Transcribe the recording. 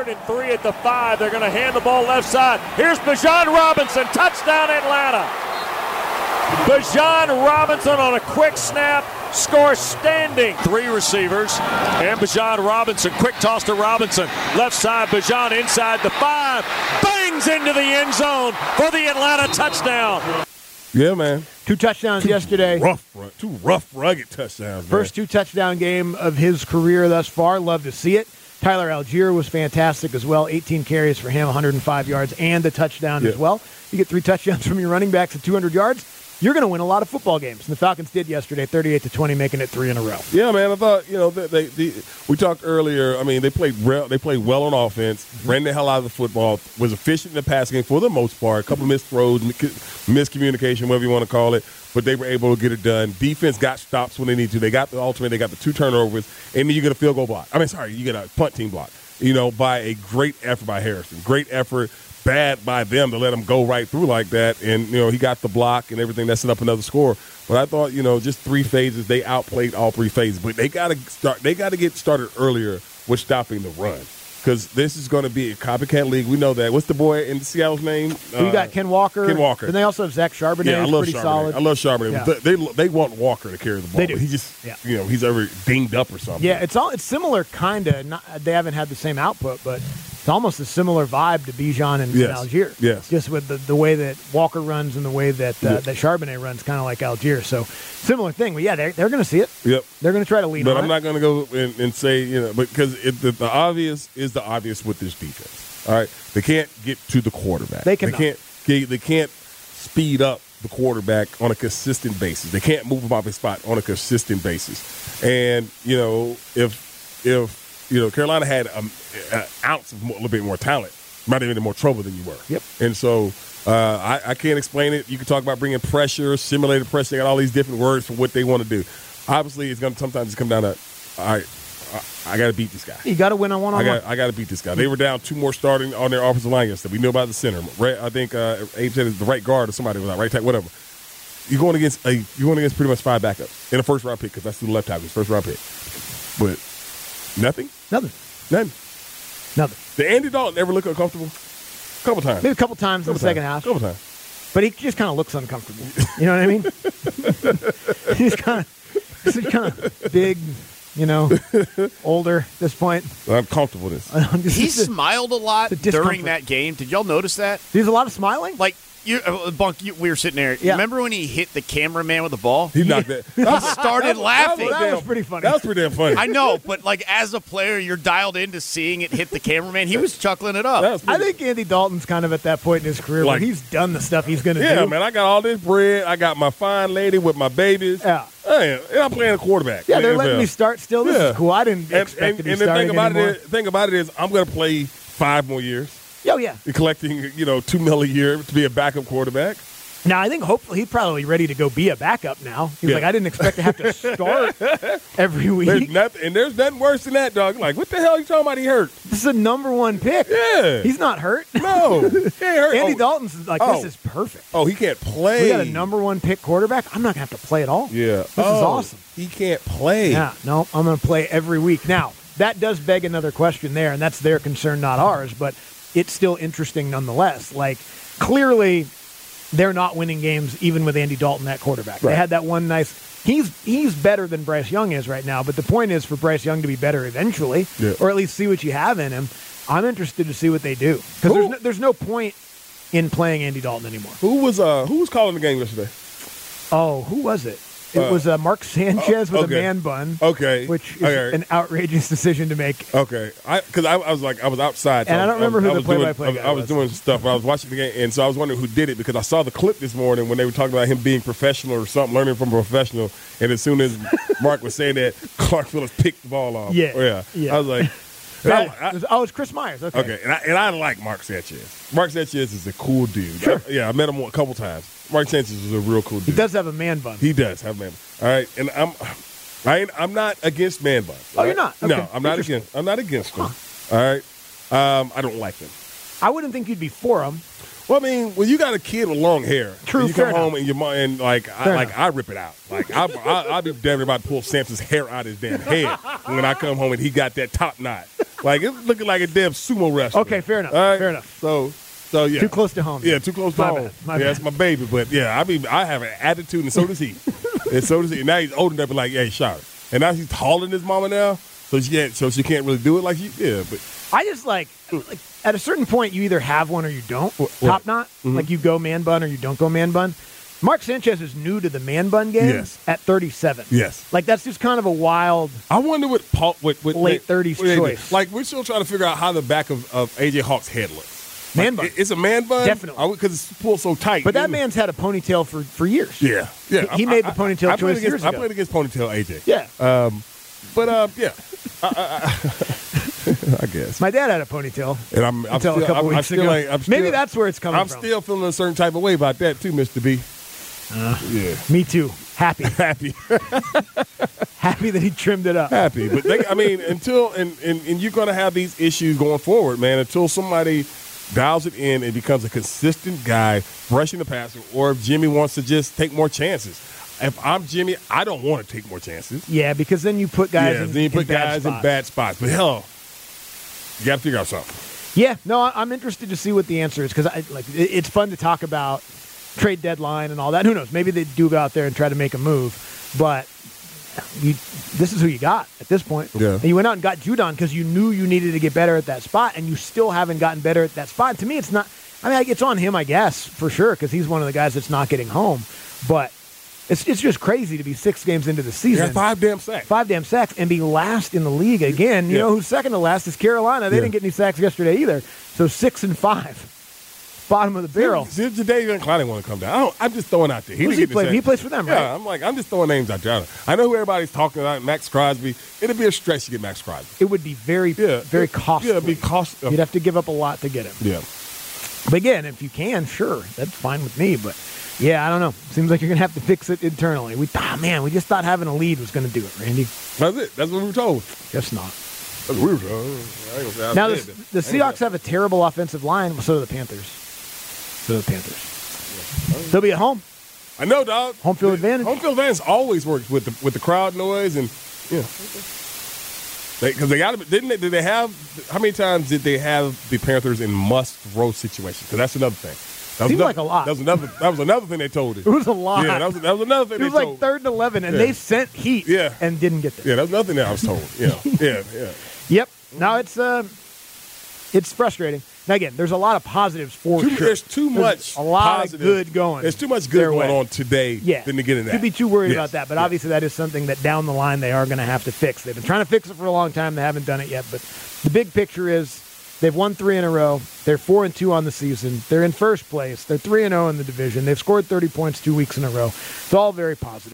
3rd and 3 at the 5. They're going to hand the ball left side. Here's Bijan Robinson. Touchdown, Atlanta. Bijan Robinson on a quick snap. Score standing. 3 receivers. And Bijan Robinson. Quick toss to Robinson. Left side, Bijan inside the 5. Bangs into the end zone for the Atlanta touchdown. Yeah, man. 2 touchdowns yesterday. Two rough, rugged touchdowns, man. First 2-touchdown game of his career thus far. Love to see it. Tyler Algier was fantastic as well. 18 carries for him, 105 yards, and a touchdown as well. You get 3 touchdowns from your running backs at 200 yards. You're going to win a lot of football games. And the Falcons did yesterday, 38-20, making it 3 in a row. Yeah, man. I thought, we talked earlier. I mean, they played well on offense, ran the hell out of the football, was efficient in the passing game for the most part. A couple of missed throws, miscommunication, whatever you want to call it, but they were able to get it done. Defense got stops when they need to. They got the 2 turnovers, and then you get a field goal block. You get a punt team block, by a great effort by Harrison. Great effort. Bad by them to let him go right through like that. And, he got the block and everything that set up another score. But I thought, just 3 phases, they outplayed all 3 phases. But they got to get started earlier with stopping the run. Because this is going to be a copycat league. We know that. What's the boy in Seattle's name? You got Ken Walker. Ken Walker. And they also have Zach Charbonnet. Yeah, I love pretty Charbonnet. solid. I love Charbonnet. Yeah. They want Walker to carry the ball. They do. He just, he's ever dinged up or something. Yeah, it's similar, kind of. They haven't had the same output, but it's almost a similar vibe to Bijan and Algier. Yes. Just with the way that Walker runs and the way that that Charbonnet runs, kind of like Algier. So similar thing. But, yeah, they're going to see it. Yep. They're going to try to lead But on I'm not going to go and say, because the obvious is the obvious with this defense. All right? They can't get to the quarterback. They can't speed up the quarterback on a consistent basis. They can't move him off his spot on a consistent basis. And, if Carolina had an ounce of a little bit more talent, might have been in more trouble than you were. Yep. And so I can't explain it. You can talk about bringing pressure, simulated pressure. They got all these different words for what they want to do. Obviously, it's going to sometimes come down to, all right, I got to beat this guy. You got to win on one-on-one. I got to beat this guy. They were down 2 more starting on their offensive line yesterday. We know about the center. Right, I think Abe said it's the right guard or somebody was out, right tackle, whatever. You're going against pretty much 5 backups in a first-round pick because that's the left tackle, first-round pick. But nothing. Did Andy Dalton ever look uncomfortable? A couple times. Maybe a couple times in the second half. A couple times. But he just kind of looks uncomfortable. You know what I mean? He's kind of big, older at this point. Uncomfortableness. He smiled a lot during that game. Did y'all notice that? There's a lot of smiling? Like, we were sitting there. Yeah. Remember when he hit the cameraman with the ball? He knocked that. He started laughing. That was pretty funny. That was pretty damn funny. I know, but as a player, you're dialed into seeing it hit the cameraman. He was chuckling it up. I think Andy Dalton's kind of at that point in his career where he's done the stuff he's going to do. Yeah, man, I got all this bread. I got my fine lady with my babies. Yeah. And I'm playing a quarterback. Yeah, they're letting me start still. This is cool. I didn't expect to be starting anymore. The thing about it is I'm going to play 5 more years. Oh, yeah. Collecting, $2 million a year to be a backup quarterback. Now, I think hopefully he's probably ready to go be a backup now. He's like, I didn't expect to have to start every week. There's nothing worse than that, dog. Like, what the hell are you talking about? He hurt. This is a number 1 pick. Yeah. He's not hurt. No. He ain't hurt. Andy Dalton's like, this is perfect. Oh, he can't play. We got a number 1 pick quarterback. I'm not going to have to play at all. Yeah. This is awesome. He can't play. Yeah. No, I'm going to play every week. Now, that does beg another question there, and that's their concern, not ours, but it's still interesting nonetheless. Like, clearly they're not winning games even with Andy Dalton at quarterback. Right. They had that one nice – he's better than Bryce Young is right now, but the point is for Bryce Young to be better eventually, or at least see what you have in him. I'm interested to see what they do because there's no point in playing Andy Dalton anymore. Who was calling the game yesterday? Oh, who was it? It was Mark Sanchez with a man bun. Okay. Which is an outrageous decision to make. Okay. Because I was outside. So and I don't remember who the play-by-play guy was. I was doing stuff when I was watching the game, and so I was wondering who did it because I saw the clip this morning when they were talking about him being professional or something, learning from a professional, and as soon as Mark was saying that, Clark Phillips picked the ball off. Yeah. I was like... it's Chris Myers. Okay. And I like Mark Sanchez. Mark Sanchez is a cool dude. Sure. I met him a couple times. Mark Sanchez is a real cool dude. He does have a man bun. He does have a man bun. All right, and I'm not against man buns. Oh, you're not? Okay. No, I'm not against them. All right, I don't like them. I wouldn't think you'd be for them. Well, I mean, when you got a kid with long hair, true. You come home and your mom and I rip it out. Like I'll be damn about to pull Samson's hair out of his damn head when I come home and he got that top knot. Like it's looking like a damn sumo wrestler. Okay, fair enough. All right? Fair enough. So yeah. Too close to home. Yeah, too close to My home. bad. My Yeah, bad. that's my baby. But yeah, I mean, I have an attitude, and so does he. And so does he. And now he's old enough to be like, hey, shot her. And now he's taller than his mama now, so she can't really do it like But I just like at a certain point, you either have one or you don't. Top knot, like you go man bun or you don't go man bun. Mark Sanchez is new to the man bun game Yes. at 37. Yes. Like that's just kind of a wild. I wonder what Paul, what Late 30s choice. Like we're still trying to figure out how the back of AJ Hawk's head looks. Man Like, bun. It's a man bun, Definitely. because it's pulled so tight. But that man's had a ponytail for years. yeah. He made the ponytail I played choice years I ago. played against ponytail AJ. Yeah. Yeah. I guess. My dad had a ponytail. And I'm Until still, a couple I'm weeks still ago. like, I'm still, Maybe that's where it's coming I'm from. still feeling a certain type of way about that too, Mr. B. Yeah. Me too. Happy. Happy. Happy that he trimmed it up. Happy. But until you're gonna have these issues going forward, man, until somebody dials it in and becomes a consistent guy rushing the passer, or if Jimmy wants to just take more chances. If I'm Jimmy, I don't want to take more chances. Yeah, because then you put guys in then you put bad guys spots. in bad spots. But hell, you got to figure out something. Yeah, no, I'm interested to see what the answer is because it's fun to talk about trade deadline and all that. Who knows? Maybe they do go out there and try to make a move, but this is who you got at this point. Yeah. And you went out and got Judon because you knew you needed to get better at that spot, and you still haven't gotten better at that spot. To me, it's not. I mean, it's on him, I guess, for sure, because he's one of the guys that's not getting home. But it's just crazy to be 6 games into the season. Yeah, 5 damn sacks. 5 damn sacks and be last in the league again. You know who's second to last is Carolina. They didn't get any sacks yesterday either. So 6-5, bottom of the barrel. See, Jadeveon Clowney want to come down. I'm just throwing out there. Who's he play? He plays for them, right? Yeah, I'm just throwing names out there. I know who everybody's talking about. Max Crosby. It'd be a stretch to get Max Crosby. It would be very costly. Yeah, it'd be costly. You'd have to give up a lot to get him. Yeah. But again, if you can, sure, that's fine with me. But yeah, I don't know. Seems like you're gonna have to fix it internally. We just thought having a lead was gonna do it, Randy. That's it. That's what we were told. Guess not. That's what we were told. I ain't gonna say I Now did, the but- Seahawks have a terrible offensive line. So do the Panthers. They'll be at home. I know, dog. Home field advantage. Home field advantage always works with the crowd noise and because they got to. Didn't they? Did they have? How many times did they have the Panthers in must throw situations? Because that's another thing. That was Seemed another, like a lot. That was another thing they told It it. was a lot. Yeah, that was another thing It was they like told. 3rd and 11, and Yeah. they sent heat and didn't get there. Yeah, that was another thing that I was told. Yeah. Yep. Now it's frustrating. Now again, there's a lot of positives for sure. There's too much. A lot positive. of good going. There's too much good their going way. on today. Yeah. Than to get in that. Could be too worried Yes. about that, but Yeah. obviously that is something that down the line they are going to have to fix. They've been trying to fix it for a long time. They haven't done it yet, but the big picture is they've won 3 in a row. They're 4-2 on the season. They're in first place. They're 3-0 in the division. They've scored 30 points 2 weeks in a row. It's all very positive.